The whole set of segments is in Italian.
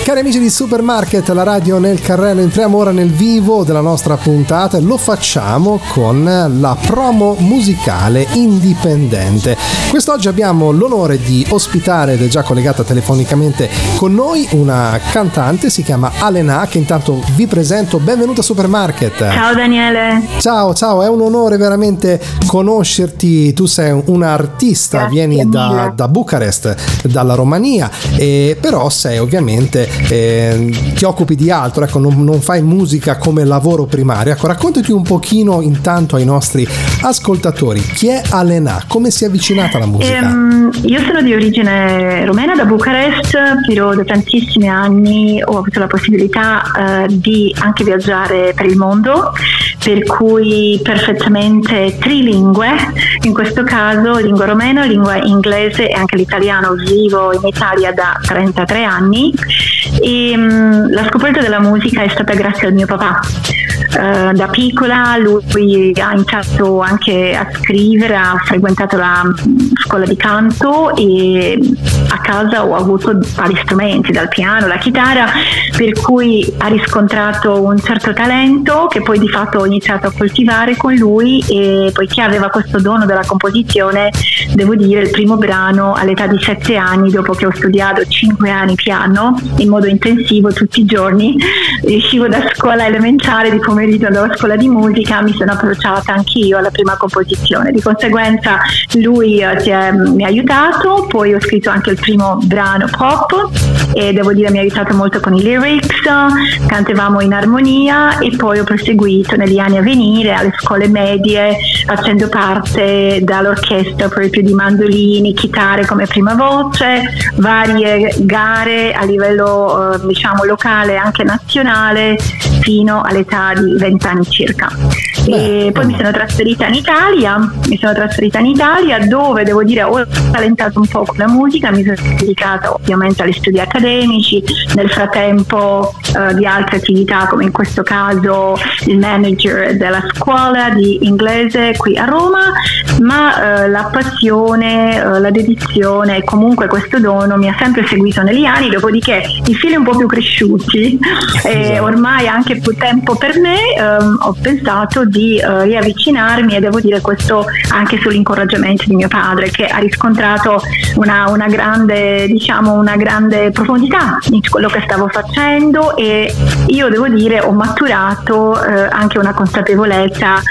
Cari amici di Supermarket, la radio nel carrello, entriamo ora nel vivo della nostra puntata e lo facciamo con la promo musicale indipendente. Quest'oggi abbiamo l'onore di ospitare, ed è già collegata telefonicamente con noi, una cantante, si chiama Alena, che intanto vi presento. Benvenuta a Supermarket. Ciao Daniele. Ciao, è un onore veramente conoscerti. Tu sei un'artista, vieni da Bucarest, dalla Romania, però sei ovviamente ti occupi di altro, ecco, non fai musica come lavoro primario. Ecco, raccontati un pochino intanto ai nostri ascoltatori chi è Alena, come si è avvicinata alla musica. Io sono di origine romena, da Bucarest, però da tantissimi anni ho avuto la possibilità di anche viaggiare per il mondo, per cui perfettamente trilingue, in questo caso lingua romena, lingua inglese e anche l'italiano. Vivo in Italia da 33 anni e la scoperta della musica è stata grazie al mio papà. Da piccola lui ha iniziato anche a scrivere, ha frequentato la scuola di canto e a casa ho avuto vari strumenti, dal piano alla chitarra, per cui ha riscontrato un certo talento che poi di fatto ho iniziato a coltivare con lui, e poiché aveva questo dono della composizione, devo dire il primo brano all'età di 7 anni, dopo che ho studiato 5 anni piano in modo intensivo tutti i giorni, uscivo da scuola elementare, di pomeriggio andavo a scuola di musica, mi sono approcciata anch'io alla prima composizione. Di conseguenza lui mi ha aiutato, poi ho scritto anche il primo brano pop e devo dire mi ha aiutato molto con i lyrics, cantavamo in armonia, e poi ho proseguito negli anni a venire alle scuole medie facendo parte dall'orchestra proprio di mandolini, chitarre come prima voce, varie gare a livello diciamo locale e anche nazionale fino all'età di 20 anni circa. E poi mi sono trasferita in Italia, dove devo dire ho talentato un po' con la musica, mi sono dedicata ovviamente agli studi accademici, nel frattempo di altre attività, come in questo caso il manager della scuola di inglese qui a Roma, ma la passione, la dedizione e comunque questo dono mi ha sempre seguito negli anni. Dopodiché i figli un po' più cresciuti e ormai anche più tempo per me, ho pensato di riavvicinarmi, e devo dire questo anche sull'incoraggiamento di mio padre, che ha riscontrato una grande profondità in quello che stavo facendo, e io devo dire ho maturato anche una consapevolezza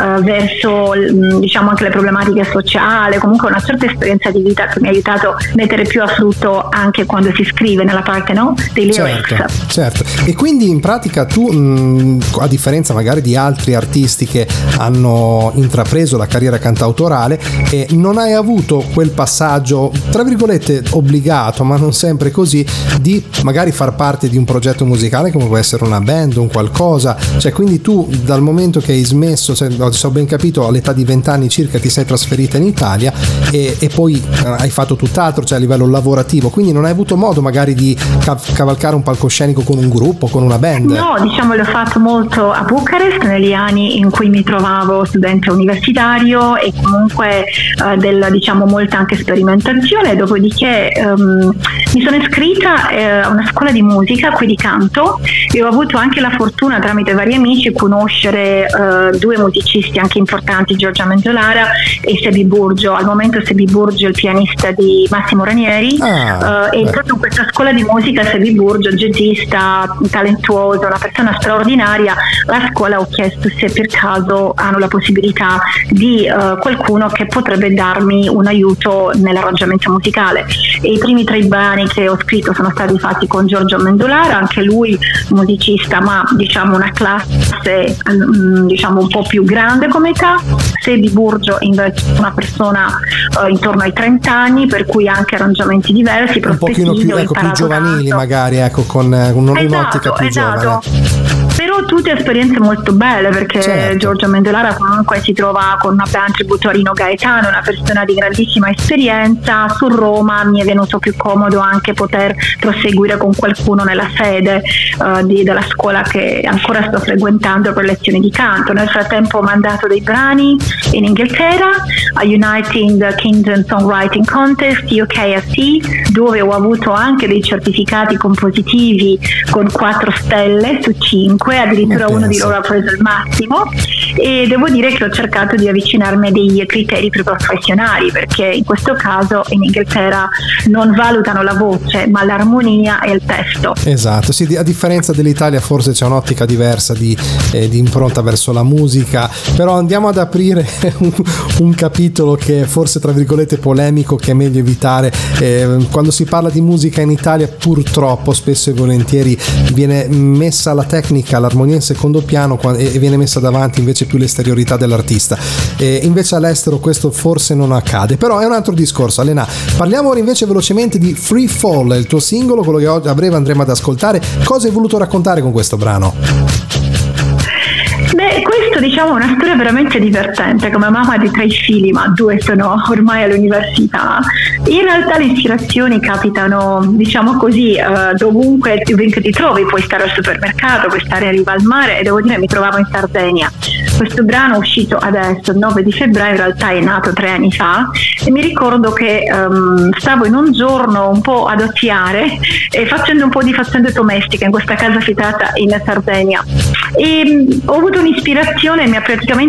verso diciamo anche le problematiche sociali, comunque una certa esperienza di vita che mi ha aiutato a mettere più a frutto anche quando si scrive nella parte, no, dei lyrics. Certo. E quindi in pratica tu, a differenza magari di altri artisti che hanno intrapreso la carriera cantautorale, non hai avuto quel passaggio tra virgolette obbligato, ma non sempre così, di magari far parte di un progetto musicale come può essere una band, un qualcosa, cioè quindi tu dal momento che hai smesso, se ho ben capito, all'età di 20 anni circa ti sei trasferita in Italia e poi hai fatto tutt'altro, cioè a livello lavorativo, quindi non hai avuto modo magari di cavalcare un palcoscenico con un gruppo, con una band? No, diciamo l'ho fatto molto a Bucarest negli anni in cui mi trovavo studente universitario, e comunque diciamo molta anche sperimentazione. Dopodiché mi sono iscritta a una scuola di musica qui di canto, e ho avuto anche la fortuna tramite vari amici di conoscere due musicisti anche importanti, Giorgia Menzolara e Sebi Burgio. Al momento Sebi Burgio è il pianista di Massimo Ranieri, e proprio in questa scuola di musica Sebi Burgio, jazzista, talentuoso, una persona straordinaria, la scuola ho chiesto se per caso hanno la possibilità di qualcuno che potrebbe darmi un aiuto nell'arrangiamento musicale, e i primi 3 brani che ho scritto sono stati fatti con Giorgio Mendolara, anche lui musicista ma diciamo una classe diciamo un po' più grande come età. Sebi Burgio invece una persona intorno ai 30 anni, per cui anche arrangiamenti diversi, un pochino più, più giovanili magari, ecco, con un'ottica più giovane. Però però tutte esperienze molto belle, perché certo. Giorgio Amendolara comunque si trova con una band tributo a Rino Gaetano, una persona di grandissima esperienza. Su Roma mi è venuto più comodo anche poter proseguire con qualcuno nella sede della scuola che ancora sto frequentando per lezioni di canto. Nel frattempo ho mandato dei brani in Inghilterra a United Kingdom Songwriting Contest UKSC, dove ho avuto anche dei certificati compositivi con 4 stelle su 5, addirittura uno di loro ha preso il massimo, e devo dire che ho cercato di avvicinarmi a dei criteri più professionali, perché in questo caso in Inghilterra non valutano la voce ma l'armonia e il testo. Esatto, sì, a differenza dell'Italia forse c'è un'ottica diversa di impronta verso la musica, però andiamo ad aprire un capitolo che è forse tra virgolette polemico, che è meglio evitare. Quando si parla di musica in Italia purtroppo spesso e volentieri viene messa la tecnica, l'armonia in secondo piano e viene messa davanti invece più l'esteriorità dell'artista. Invece all'estero questo forse non accade, però è un altro discorso. Alena, parliamo ora invece velocemente di Free Fall, il tuo singolo, quello che oggi a breve andremo ad ascoltare. Cosa hai voluto raccontare con questo brano? Beh, questo diciamo è una storia veramente divertente. Come mamma di 3 figli, ma 2 sono ormai all'università, in realtà le ispirazioni capitano, diciamo così, dovunque ti trovi. Puoi stare al supermercato, puoi stare a riva al mare, e devo dire mi trovavo in Sardegna. Questo brano è uscito adesso, il 9 di febbraio, in realtà è nato 3 anni fa, e mi ricordo che stavo in un giorno un po' ad oziare e facendo un po' di faccende domestiche in questa casa affittata in Sardegna, e ho avuto un'ispirazione, mi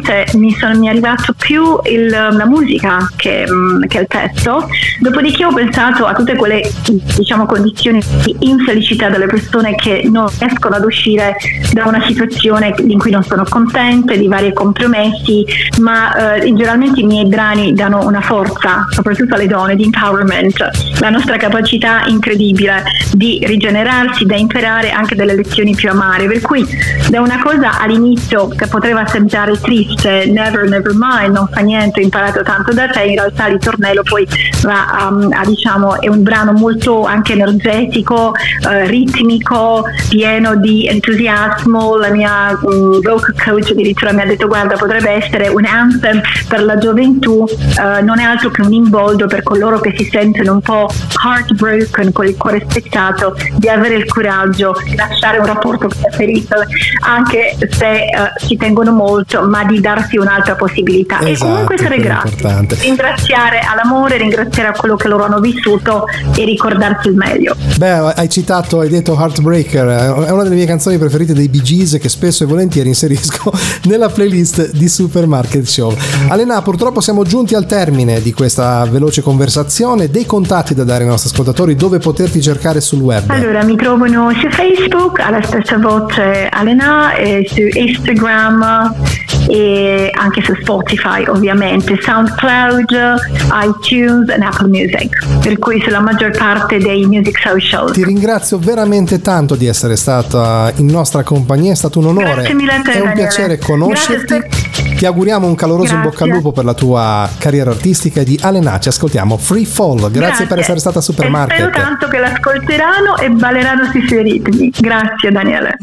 è arrivato più la musica che il testo. Dopodiché ho pensato a tutte quelle, diciamo, condizioni di infelicità delle persone che non riescono ad uscire da una situazione in cui non sono contente, di vari compromessi, ma generalmente i miei brani danno una forza, soprattutto alle donne, di empowerment, la nostra capacità incredibile di rigenerarsi, da imparare anche delle lezioni più amare, per cui da una cosa all'inizio che poteva sembrare triste, never mind, non fa niente, ho imparato tanto da te, in realtà il ritornello poi va a diciamo, è un brano molto anche energetico, ritmico, pieno di entusiasmo. La mia vocal coach addirittura mi ha detto: guarda, potrebbe essere un anthem per la gioventù, non è altro che un imboldo per coloro che si sentono un po' heartbroken, con il cuore spezzato, di avere il coraggio di lasciare un rapporto preferito, anche se ci tengono molto, ma di darsi un'altra possibilità. Esatto, e comunque essere grati, ringraziare all'amore, ringraziare a quello che loro hanno vissuto e ricordarsi il meglio. Beh, hai detto Heartbreaker, è una delle mie canzoni preferite dei Bee Gees, che spesso e volentieri inserisco nella playlist di Supermarket Show. Alena, purtroppo siamo giunti al termine di questa veloce conversazione. Dei contatti da dare ai nostri ascoltatori, dove poterti cercare sul web? Allora, mi trovano su Facebook alla stessa voce Alena, e su Instagram e anche su Spotify, ovviamente, SoundCloud, iTunes e Apple Music, per cui sulla maggior parte dei music social. Ti ringrazio veramente tanto di essere stata in nostra compagnia, è stato un onore. Grazie mille a te, è un Daniele. piacere conoscerti. Ti auguriamo un caloroso in bocca al lupo per la tua carriera artistica. E di Alena ci ascoltiamo Free Fall. Grazie per essere stata a Supermarket. E spero tanto che l'ascolteranno e balleranno sui suoi ritmi. Grazie, Daniele.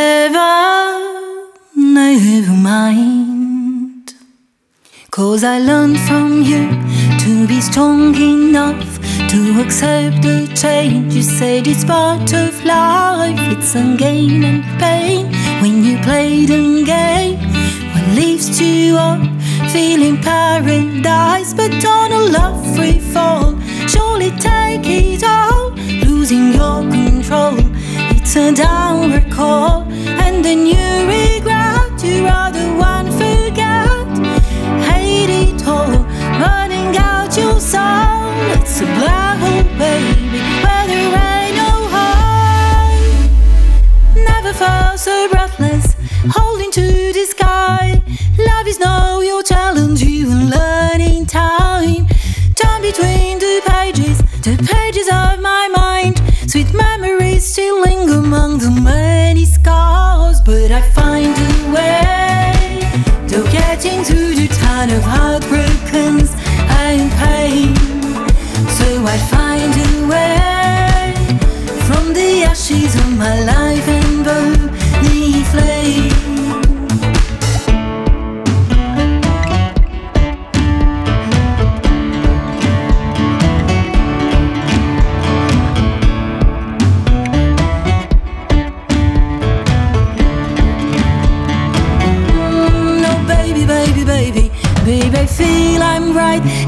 Never mind, 'cause I learned from you to be strong enough to accept the change. You said it's part of life, it's some gain and pain. When you play the game, what lifts you up, feeling paradise, but on a love free fall, surely take it all, losing your control. It's a downward call, and then you regret. You rather one forget, hate it all, burning out your soul. It's a black hole, baby, where there ain't no hope. Never felt so breathless, holding to the sky. Love is now your challenge, you will learn in time. Turn between the pages of my mind. Sweet memories still linger among the many scars, but I find a way to get into the town of heartbrokens and pain. So I find a way from the ashes of my life and burn the flame.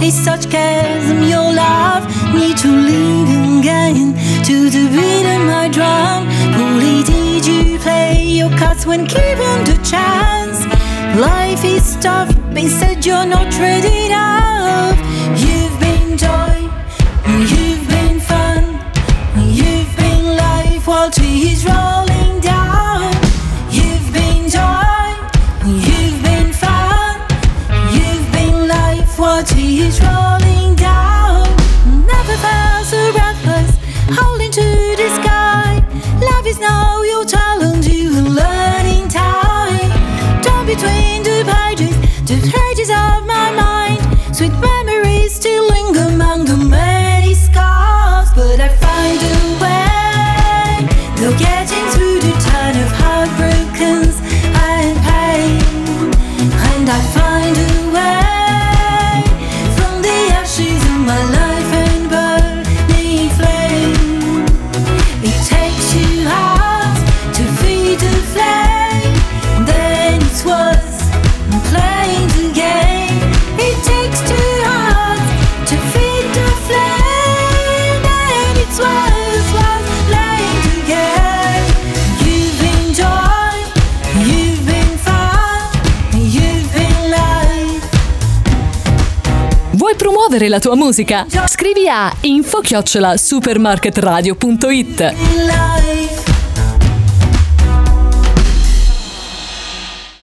with such chasm. Your love me to live again to the beat of my drum. Fully did you play your cards when given the chance? Life is tough, but instead you're not ready enough. You've been joy, you've been fun, you've been life while tea is rolling down. You've been joy, you've been fun, you've been life while tea is rolling down. Never felt so breathless, holding to the sky. Love is now your talent, you will learn in time. Down between the pages of my mind, sweet memories still linger among the many scars. But I find a way, though getting through the tide of heartbroken and pain. And I find a way from the ashes of my life and burning flame. It takes you hard to feed the flame, and then it's worth playing the game. It takes two hearts to feed the flame, and it's worth playing the game. You've been joy, you've been fun, you've been life. Vuoi promuovere la tua musica? Scrivi a info@supermarketradio.it. Life.